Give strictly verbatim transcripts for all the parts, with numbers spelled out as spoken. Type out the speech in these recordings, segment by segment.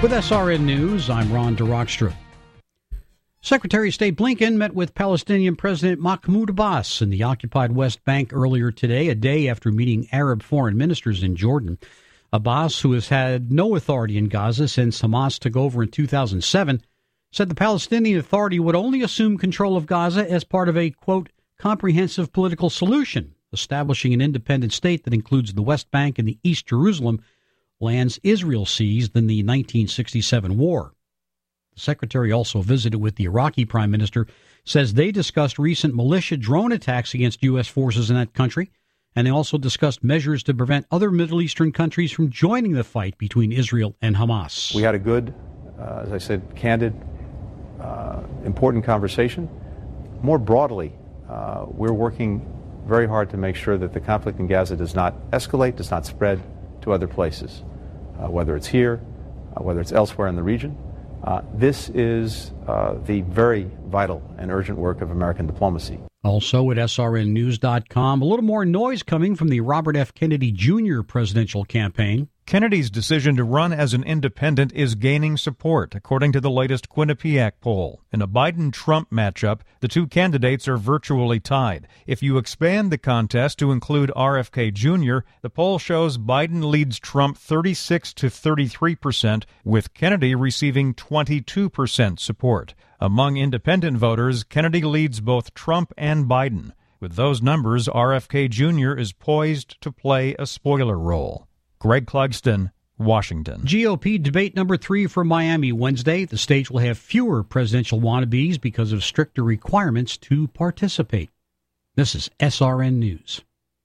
With S R N News, I'm Ron DeRockstra. Secretary of State Blinken met with Palestinian President Mahmoud Abbas in the occupied West Bank earlier today, a day after meeting Arab foreign ministers in Jordan. Abbas, who has had no authority in Gaza since Hamas took over in two thousand seven, said the Palestinian Authority would only assume control of Gaza as part of a, quote, comprehensive political solution, establishing an independent state that includes the West Bank and the East Jerusalem, lands Israel seized in the nineteen sixty-seven war. The secretary also visited with the Iraqi prime minister, says they discussed recent militia drone attacks against U S forces in that country, and they also discussed measures to prevent other Middle Eastern countries from joining the fight between Israel and Hamas. We had a good, uh, as I said, candid, uh, important conversation. More broadly, uh, we're working very hard to make sure that the conflict in Gaza does not escalate, does not spread to other places, uh, whether it's here, uh, whether it's elsewhere in the region. Uh, this is uh, the very vital and urgent work of American diplomacy. Also at S R N news dot com, a little more noise coming from the Robert F. Kennedy Junior presidential campaign. Kennedy's decision to run as an independent is gaining support, according to the latest Quinnipiac poll. In a Biden-Trump matchup, the two candidates are virtually tied. If you expand the contest to include R F K Junior, the poll shows Biden leads Trump thirty-six to thirty-three percent, with Kennedy receiving twenty-two percent support. Among independent voters, Kennedy leads both Trump and Biden. With those numbers, R F K Junior is poised to play a spoiler role. Greg Clugston, Washington. G O P debate number three for Miami Wednesday. The stage will have fewer presidential wannabes because of stricter requirements to participate. This is S R N News.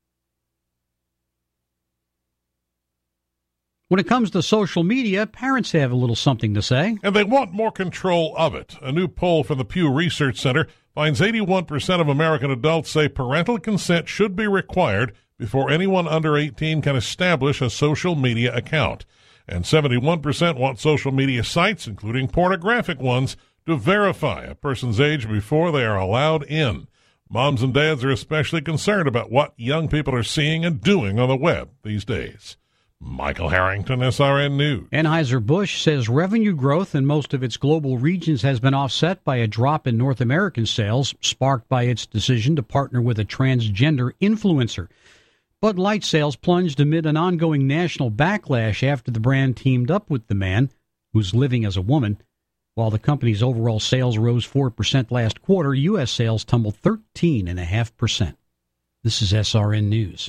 When it comes to social media, parents have a little something to say. And they want more control of it. A new poll from the Pew Research Center finds eighty-one percent of American adults say parental consent should be required before anyone under eighteen can establish a social media account. And seventy-one percent want social media sites, including pornographic ones, to verify a person's age before they are allowed in. Moms and dads are especially concerned about what young people are seeing and doing on the web these days. Michael Harrington, S R N News. Anheuser-Busch says revenue growth in most of its global regions has been offset by a drop in North American sales, sparked by its decision to partner with a transgender influencer. Bud Light sales plunged amid an ongoing national backlash after the brand teamed up with the man, who's living as a woman. While the company's overall sales rose four percent last quarter, U S sales tumbled thirteen point five percent. This is S R N News.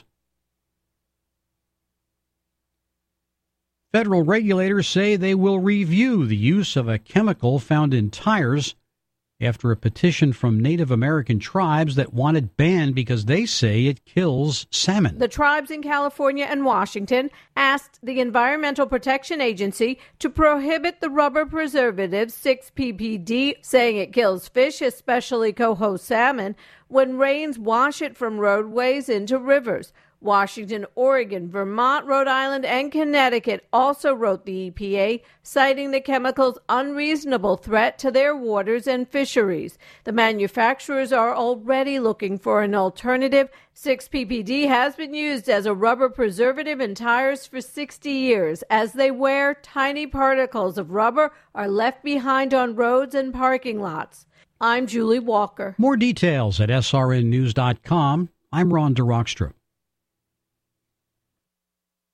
Federal regulators say they will review the use of a chemical found in tires after a petition from Native American tribes that want it banned because they say it kills salmon. The tribes in California and Washington asked the Environmental Protection Agency to prohibit the rubber preservative six P P D, saying it kills fish, especially coho salmon, when rains wash it from roadways into rivers. Washington, Oregon, Vermont, Rhode Island, and Connecticut also wrote the E P A, citing the chemical's unreasonable threat to their waters and fisheries. The manufacturers are already looking for an alternative. six P P D has been used as a rubber preservative in tires for sixty years. As they wear, tiny particles of rubber are left behind on roads and parking lots. I'm Julie Walker. More details at S R N news dot com. I'm Ron DeRockstra.